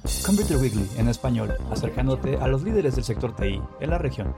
Computer Weekly en español, acercándote a los líderes del sector TI en la región.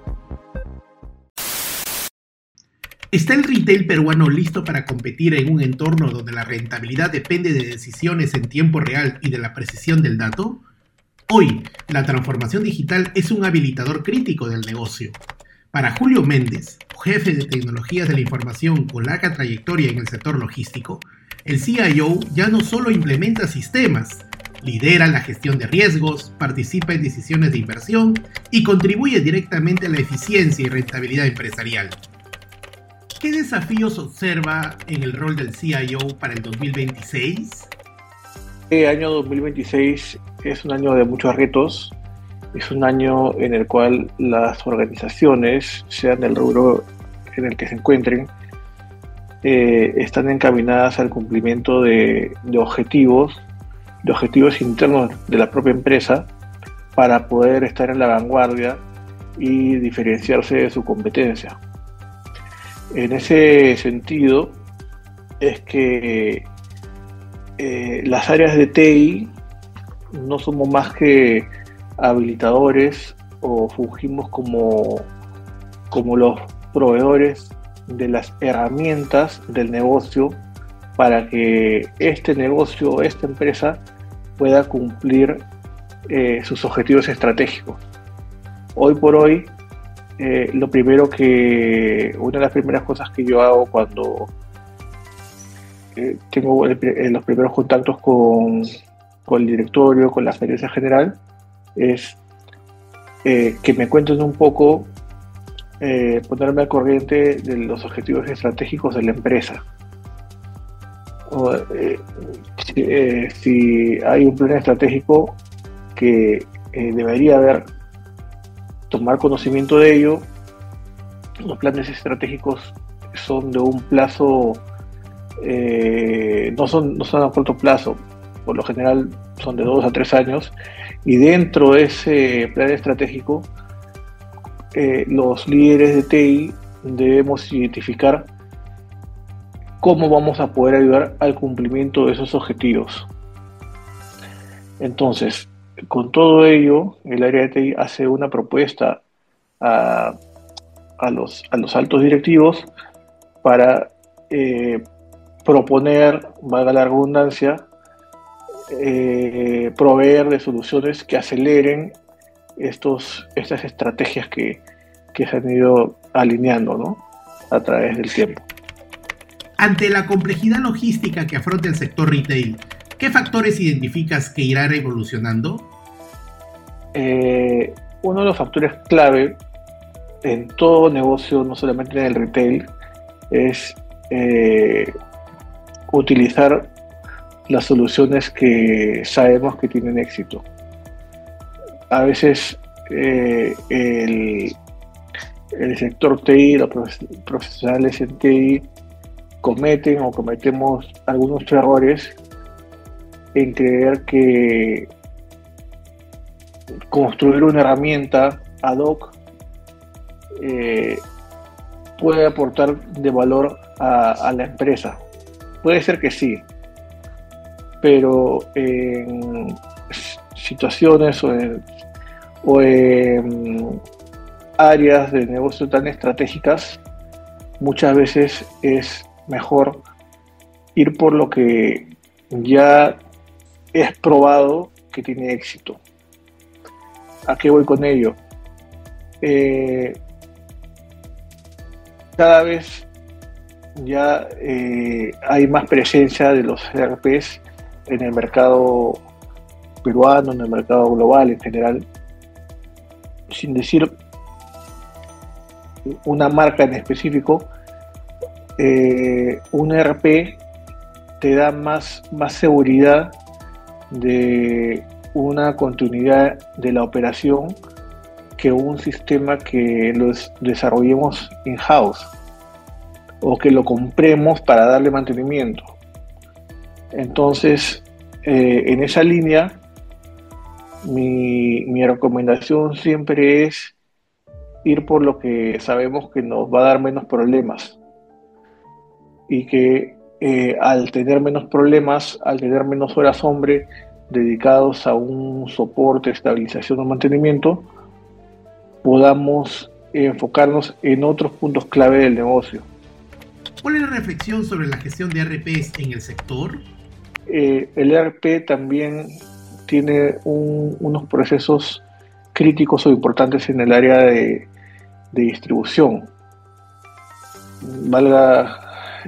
¿Está el retail peruano listo para competir en un entorno donde la rentabilidad depende de decisiones en tiempo real y de la precisión del dato? Hoy, la transformación digital es un habilitador crítico del negocio. Para Julio Méndez, jefe de tecnologías de la información con larga trayectoria en el sector logístico, el CIO ya no solo implementa sistemas, lidera la gestión de riesgos, participa en decisiones de inversión y contribuye directamente a la eficiencia y rentabilidad empresarial. ¿Qué desafíos observa en el rol del CIO para el 2026? El año 2026 es un año de muchos retos, es un año en el cual las organizaciones, sean del rubro en el que se encuentren, están encaminadas al cumplimiento de objetivos internos de la propia empresa para poder estar en la vanguardia y diferenciarse de su competencia. En ese sentido es que las áreas de TI no somos más que habilitadores o fungimos como los proveedores de las herramientas del negocio para que este negocio, esta empresa pueda cumplir sus objetivos estratégicos. Hoy por hoy, una de las primeras cosas que yo hago cuando tengo los primeros contactos con el directorio, con la gerencia general, es que me cuenten un poco, ponerme al corriente de los objetivos estratégicos de la empresa. Si hay un plan estratégico que debería tomar conocimiento de ello. Los planes estratégicos son de un plazo, no son a corto plazo, por lo general son de 2 a 3 años, y dentro de ese plan estratégico los líderes de TI debemos identificar cómo vamos a poder ayudar al cumplimiento de esos objetivos. Entonces, con todo ello, el área de TI hace una propuesta a los altos directivos para proponer, valga la redundancia, proveer de soluciones que aceleren estas estrategias que se han ido alineando, ¿no?, a través del tiempo. Ante la complejidad logística que afronta el sector retail, ¿qué factores identificas que irán evolucionando? Uno de los factores clave en todo negocio, no solamente en el retail, es utilizar las soluciones que sabemos que tienen éxito. A veces el sector TI, los profesionales en TI cometemos algunos errores en creer que construir una herramienta ad hoc puede aportar de valor a la empresa. Puede ser que sí, pero en situaciones o en áreas de negocio tan estratégicas, muchas veces es mejor ir por lo que ya es probado que tiene éxito. ¿A qué voy con ello? Cada vez ya hay más presencia de los ERPs en el mercado peruano, en el mercado global en general, sin decir una marca en específico. Un ERP te da más seguridad de una continuidad de la operación que un sistema que los desarrollemos in-house o que lo compremos para darle mantenimiento. Entonces, en esa línea, mi recomendación siempre es ir por lo que sabemos que nos va a dar menos problemas y que al tener menos problemas, al tener menos horas hombre, dedicados a un soporte, estabilización o mantenimiento, podamos enfocarnos en otros puntos clave del negocio. ¿Cuál es la reflexión sobre la gestión de ERPs en el sector? El ERP también tiene unos procesos críticos o importantes en el área de distribución. Valga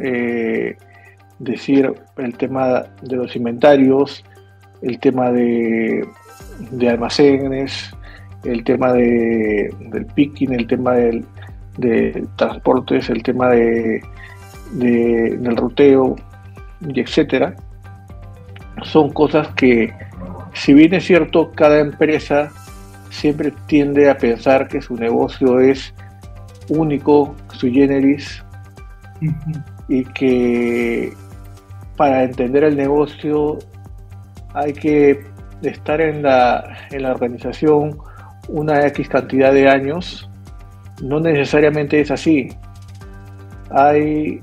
decir el tema de los inventarios, el tema de almacenes, el tema del picking, el tema de transportes, el tema del ruteo, y etcétera. Son cosas que, si bien es cierto, cada empresa siempre tiende a pensar que su negocio es único, sui generis, y que para entender el negocio hay que estar en la organización una X cantidad de años. No necesariamente es así. Hay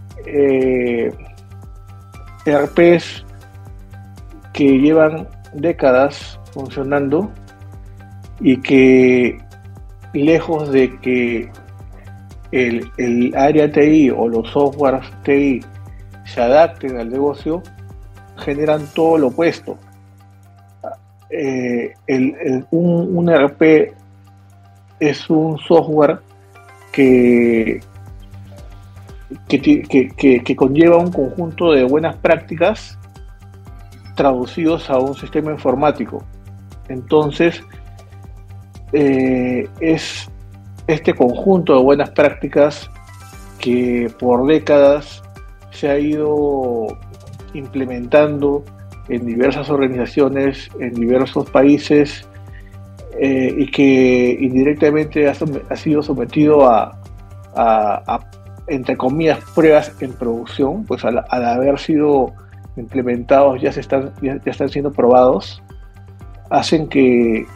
ERPs que llevan décadas funcionando y que, lejos de que el área TI o los softwares TI se adapten al negocio, generan todo lo opuesto. Un ERP es un software que conlleva un conjunto de buenas prácticas traducidos a un sistema informático. Entonces, es este conjunto de buenas prácticas que por décadas se ha ido implementando en diversas organizaciones, en diversos países, y que indirectamente ha sido sometido a, entre comillas, pruebas en producción, pues al haber sido implementados ya están siendo probados, hacen que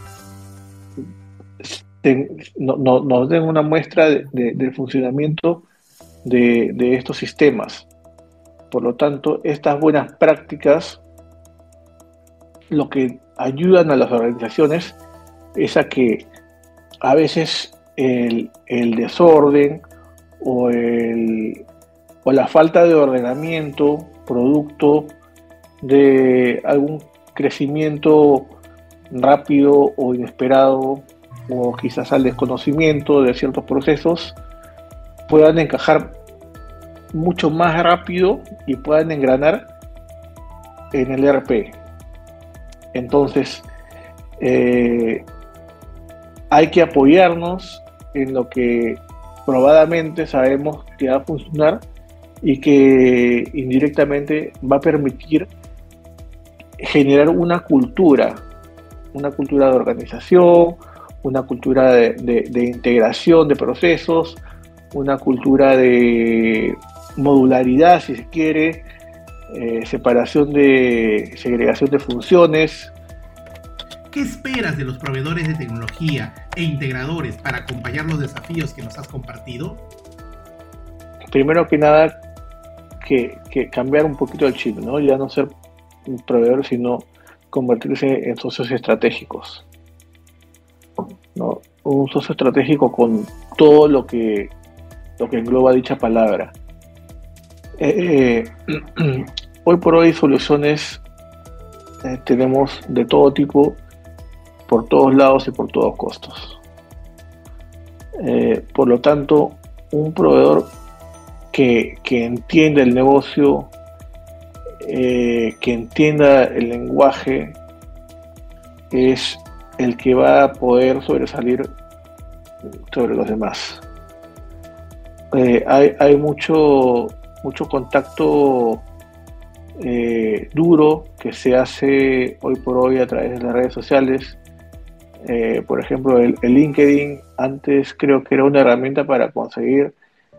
nos den una muestra del funcionamiento de estos sistemas. Por lo tanto, estas buenas prácticas lo que ayudan a las organizaciones es a que a veces el desorden o la falta de ordenamiento producto de algún crecimiento rápido o inesperado, o quizás al desconocimiento de ciertos procesos, puedan encajar mucho más rápido y puedan engranar en el ERP. Entonces, hay que apoyarnos en lo que probadamente sabemos que va a funcionar y que indirectamente va a permitir generar una cultura de organización, una cultura de integración de procesos, una cultura de modularidad, si se quiere, segregación de funciones. ¿Qué esperas de los proveedores de tecnología e integradores para acompañar los desafíos que nos has compartido? Primero que nada, que cambiar un poquito el chip, ¿no? Ya no ser un proveedor, sino convertirse en socios estratégicos, ¿no? Un socio estratégico con todo lo que engloba dicha palabra. Hoy por hoy soluciones tenemos de todo tipo, por todos lados y por todos costos. Por lo tanto, un proveedor que entienda el negocio, que entienda el lenguaje, es el que va a poder sobresalir sobre los demás. Hay mucho contacto duro que se hace hoy por hoy a través de las redes sociales. Por ejemplo, el LinkedIn antes creo que era una herramienta para conseguir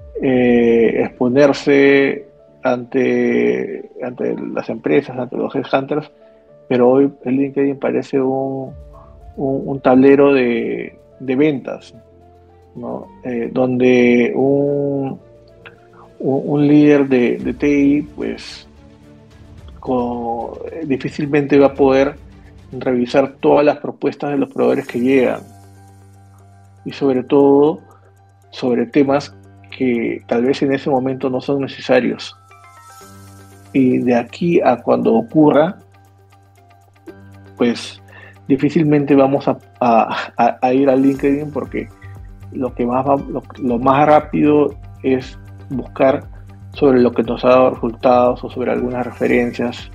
exponerse ante las empresas, ante los headhunters, pero hoy el LinkedIn parece un tablero de ventas, ¿no? Donde un líder de TI pues difícilmente va a poder revisar todas las propuestas de los proveedores que llegan y sobre todo sobre temas que tal vez en ese momento no son necesarios. Y de aquí a cuando ocurra, pues difícilmente vamos a ir a LinkedIn, porque lo más rápido es buscar sobre lo que nos ha dado resultados o sobre algunas referencias.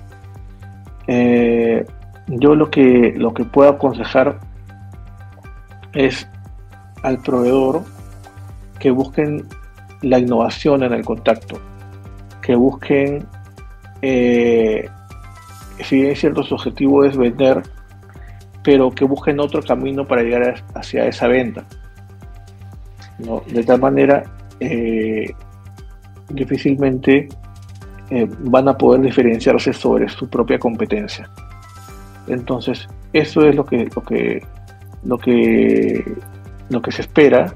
Yo lo que puedo aconsejar es al proveedor que busquen la innovación en el contacto, que busquen, si bien es cierto su objetivo es vender, pero que busquen otro camino para llegar hacia esa venta, ¿no? De tal manera, difícilmente van a poder diferenciarse sobre su propia competencia. Entonces, eso es lo que se espera,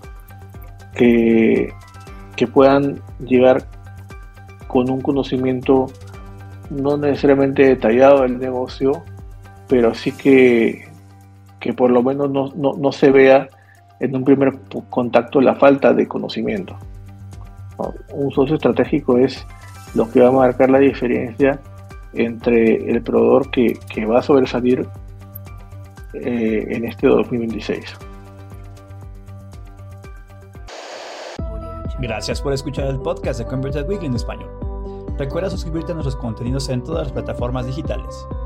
que puedan llegar con un conocimiento no necesariamente detallado del negocio, pero sí que por lo menos no se vea en un primer contacto la falta de conocimiento. Un socio estratégico es lo que va a marcar la diferencia entre el proveedor que va a sobresalir en este 2026. Gracias por escuchar el podcast de Converted Weekly en español. Recuerda suscribirte a nuestros contenidos en todas las plataformas digitales.